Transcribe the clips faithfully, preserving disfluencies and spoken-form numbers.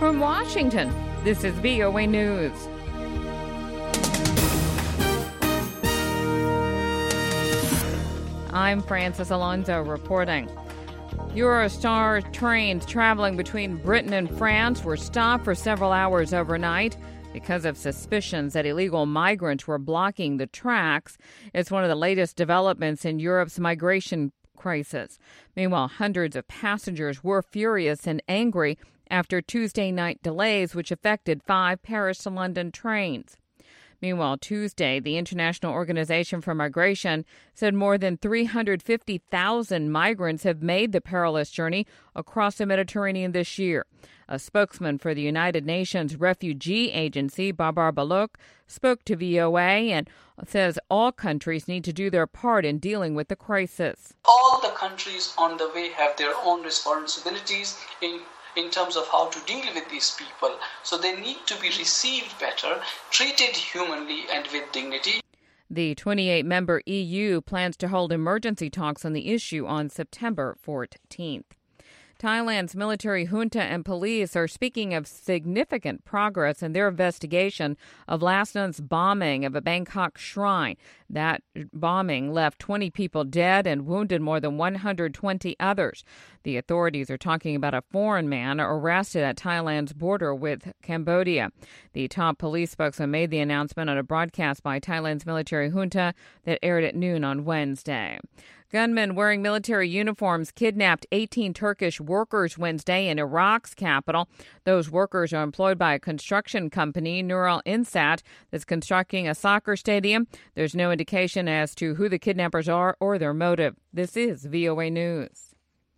From Washington, this is V O A News. I'm Francis Alonso reporting. Eurostar trains traveling between Britain and France were stopped for several hours overnight because of suspicions that illegal migrants were blocking the tracks. It's one of the latest developments in Europe's migration crisis. Meanwhile, hundreds of passengers were furious and angry after Tuesday night delays, which affected five Paris to London trains. Meanwhile, Tuesday, the International Organization for Migration said more than three hundred fifty thousand migrants have made the perilous journey across the Mediterranean this year. A spokesman for the United Nations Refugee Agency, Babar Baloch, spoke to V O A and says all countries need to do their part in dealing with the crisis. All the countries on the way have their own responsibilities in in terms of how to deal with these people. So they need to be received better, treated humanly and with dignity. The twenty-eight member E U plans to hold emergency talks on the issue on September fourteenth. Thailand's military junta and police are speaking of significant progress in their investigation of last month's bombing of a Bangkok shrine. That bombing left twenty people dead and wounded more than one hundred twenty others. The authorities are talking about a foreign man arrested at Thailand's border with Cambodia. The top police spokesman made the announcement on a broadcast by Thailand's military junta that aired at noon on Wednesday. Gunmen wearing military uniforms kidnapped eighteen Turkish workers Wednesday in Iraq's capital. Those workers are employed by a construction company, Nural Insat, that's constructing a soccer stadium. There's no indication as to who the kidnappers are or their motive. This is V O A News.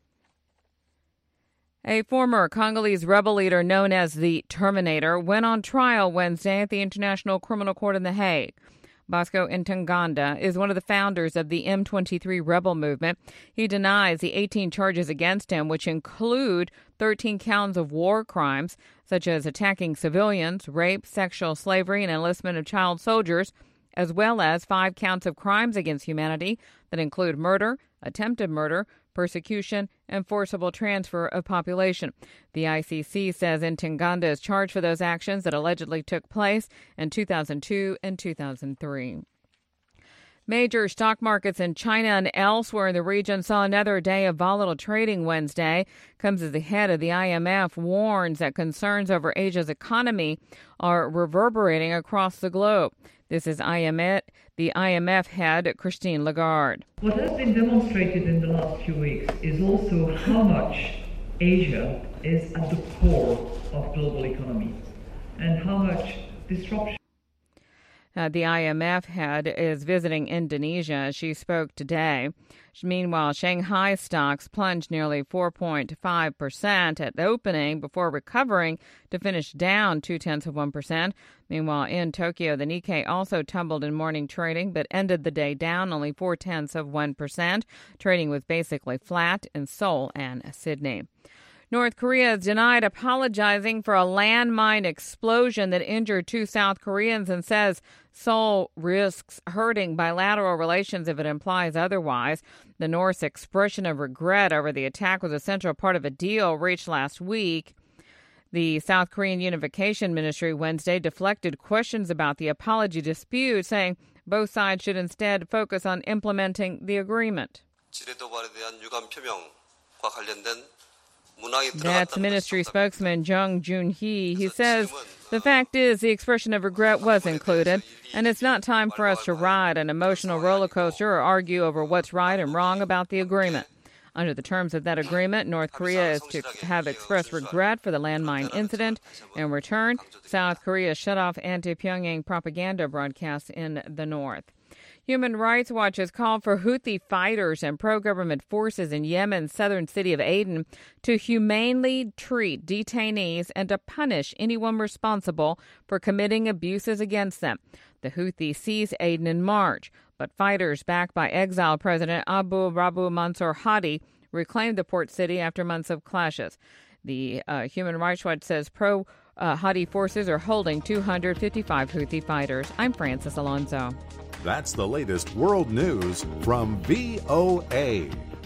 A former Congolese rebel leader known as the Terminator went on trial Wednesday at the International Criminal Court in The Hague. Bosco Ntaganda is one of the founders of the M twenty-three rebel movement. He denies the eighteen charges against him, which include thirteen counts of war crimes, such as attacking civilians, rape, sexual slavery, and enlistment of child soldiers, as well as five counts of crimes against humanity that include murder, attempted murder, persecution, and forcible transfer of population. The I C C says Ntaganda is charged for those actions that allegedly took place in two thousand two and two thousand three. Major stock markets in China and elsewhere in the region saw another day of volatile trading Wednesday. Comes as the head of the I M F warns that concerns over Asia's economy are reverberating across the globe. This is I M F, the I M F head, Christine Lagarde. What has been demonstrated in the last few weeks is also how much Asia is at the core of global economy and how much disruption. Uh, the I M F head is visiting Indonesia. She spoke today. Meanwhile, Shanghai stocks plunged nearly four point five percent at the opening before recovering to finish down two-tenths of one percent. Meanwhile, in Tokyo, the Nikkei also tumbled in morning trading but ended the day down only four-tenths of one percent. Trading was basically flat in Seoul and Sydney. North Korea has denied apologizing for a landmine explosion that injured two South Koreans and says Seoul risks hurting bilateral relations if it implies otherwise. The North's expression of regret over the attack was a central part of a deal reached last week. The South Korean Unification Ministry Wednesday deflected questions about the apology dispute, saying both sides should instead focus on implementing the agreement. That's ministry spokesman Jung Joon-hee. He says the fact is the expression of regret was included, and it's not time for us to ride an emotional roller coaster or argue over what's right and wrong about the agreement. Under the terms of that agreement, North Korea is to have expressed regret for the landmine incident. In return, South Korea shut off anti-Pyongyang propaganda broadcasts in the north. Human Rights Watch has called for Houthi fighters and pro-government forces in Yemen's southern city of Aden to humanely treat detainees and to punish anyone responsible for committing abuses against them. The Houthis seized Aden in March, but fighters backed by exiled President Abu Rabu Mansur Hadi reclaimed the port city after months of clashes. The uh, Human Rights Watch says pro-Hadi uh, forces are holding two hundred fifty-five Houthi fighters. I'm Francis Alonso. That's the latest world news from V O A.